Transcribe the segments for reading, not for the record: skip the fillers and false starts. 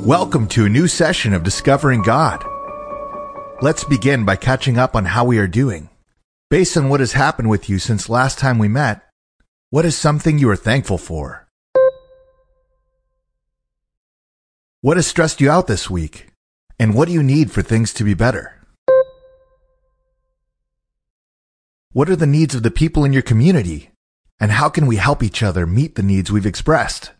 Welcome to a new session of Discovering God. Let's begin by catching up on how we are doing. Based on what has happened with you since last time we met, what is something you are thankful for? What has stressed you out this week? And what do you need for things to be better? What are the needs of the people in your community? And how can we help each other meet the needs we've expressed?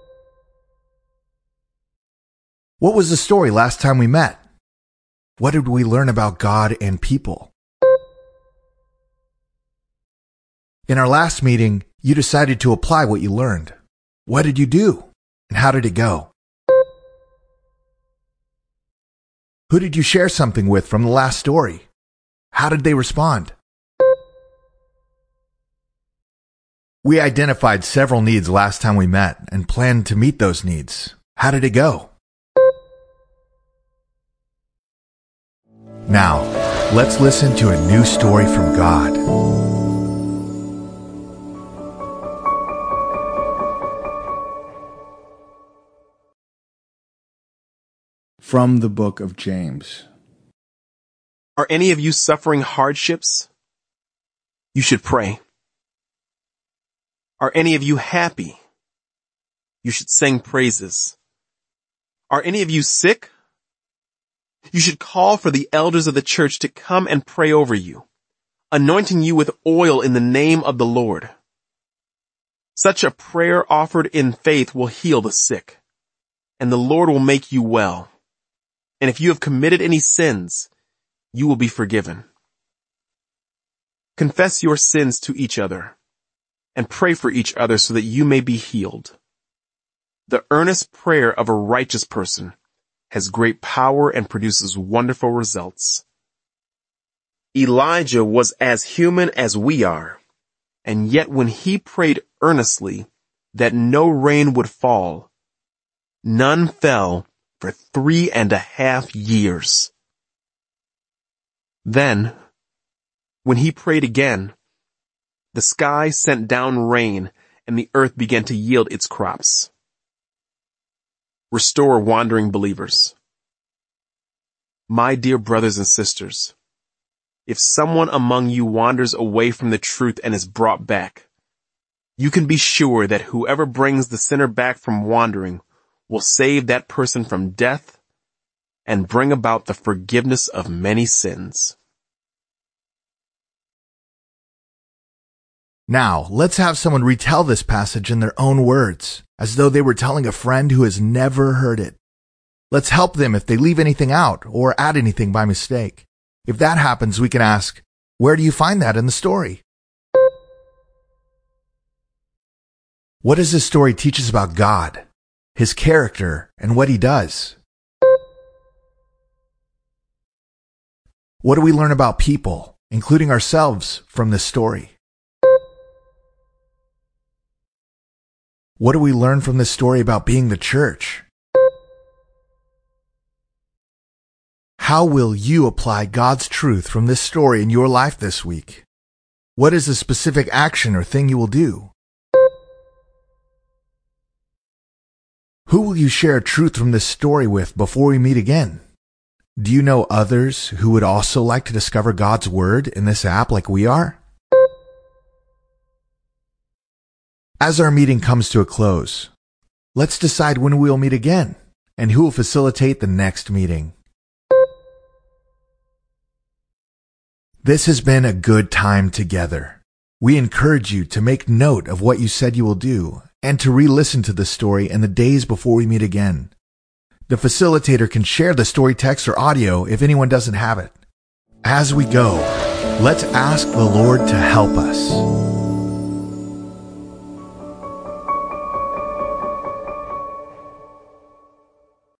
What was the story last time we met? What did we learn about God and people? In our last meeting, you decided to apply what you learned. What did you do? And how did it go? Who did you share something with from the last story? How did they respond? We identified several needs last time we met and planned to meet those needs. How did it go? Now, let's listen to a new story from God. From the book of James. Are any of you suffering hardships? You should pray. Are any of you happy? You should sing praises. Are any of you sick? You should call for the elders of the church to come and pray over you, anointing you with oil in the name of the Lord. Such a prayer offered in faith will heal the sick, and the Lord will make you well. And if you have committed any sins, you will be forgiven. Confess your sins to each other, and pray for each other so that you may be healed. The earnest prayer of a righteous person has great power and produces wonderful results. Elijah was as human as we are, and yet when he prayed earnestly that no rain would fall, none fell for 3.5 years. Then, when he prayed again, the sky sent down rain and the earth began to yield its crops. Restore wandering believers. My dear brothers and sisters, if someone among you wanders away from the truth and is brought back, you can be sure that whoever brings the sinner back from wandering will save that person from death and bring about the forgiveness of many sins. Now, let's have someone retell this passage in their own words, as though they were telling a friend who has never heard it. Let's help them if they leave anything out or add anything by mistake. If that happens, we can ask, where do you find that in the story? What does this story teach us about God, His character, and what He does? What do we learn about people, including ourselves, from this story? What do we learn from this story about being the church? How will you apply God's truth from this story in your life this week? What is the specific action or thing you will do? Who will you share truth from this story with before we meet again? Do you know others who would also like to discover God's Word in this app like we are? As our meeting comes to a close, let's decide when we will meet again and who will facilitate the next meeting. This has been a good time together. We encourage you to make note of what you said you will do and to re-listen to the story in the days before we meet again. The facilitator can share the story text or audio if anyone doesn't have it. As we go, let's ask the Lord to help us.